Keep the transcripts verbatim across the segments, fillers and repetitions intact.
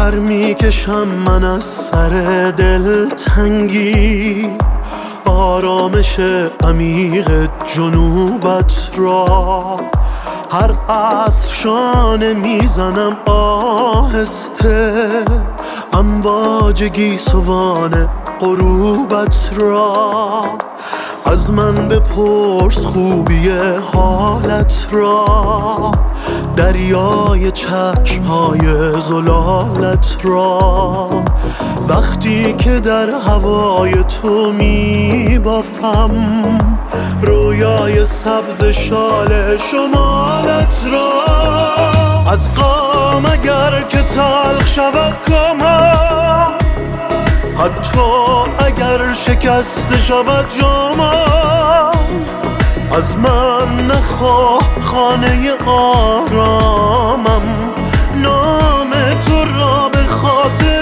پر میکشم من از سر دلتنگی، آرامش عمیق جنوبت را. هر عصر شانه میزنم آهسته، امواج گیسوان غروبت را. از من بپرس خوبی حالت را، دریای چشمهای زلالت را. وقتی که در هوای تو میبافم رویای سبز شال شمالت را. از غم اگر که تلخ شود کامم، حتی اگر شکست شود جامم، از من نخواه خانه آرامم، نام تو را به خاطر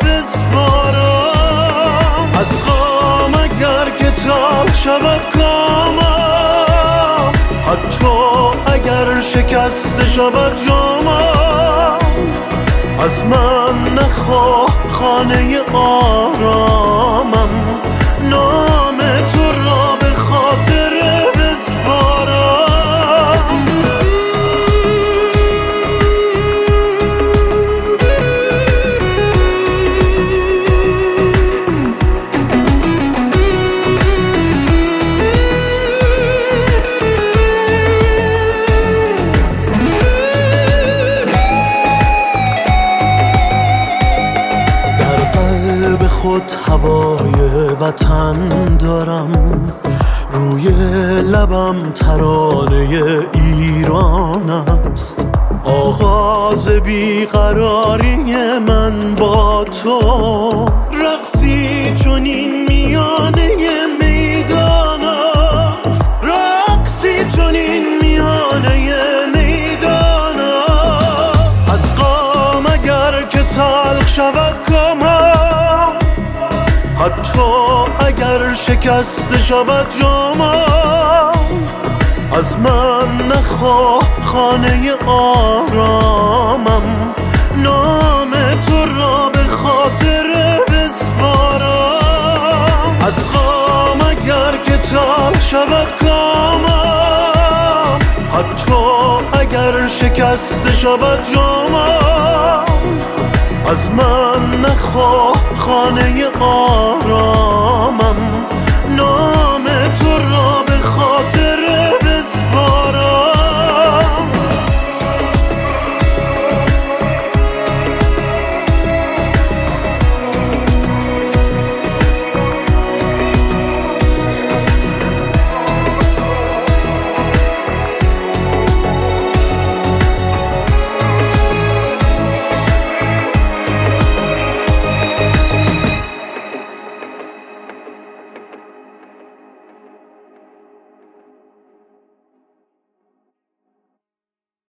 بسپارم. از غم اگر که تلخ شود کامم، حتی اگر شکست شود جامم، از من نخواه خانه آرامم، نام تو را به خاطر بسپارم. خود هوای وطن دارم، روی لبم ترانه ایران است. آغاز بیقراری من با تو، رقصی چنین میانه میدان است، رقصی چنین میانه میدان است. از غم اگر که تلخ شود کامم، حتی اگر شکست شود جامم، از من نخواه خانه آرامم، نام تو را به خاطر بسپارم. از غم اگر که تلخ شود کامم، حتی اگر شکست شود جامم، از من نخواه خانه آرام.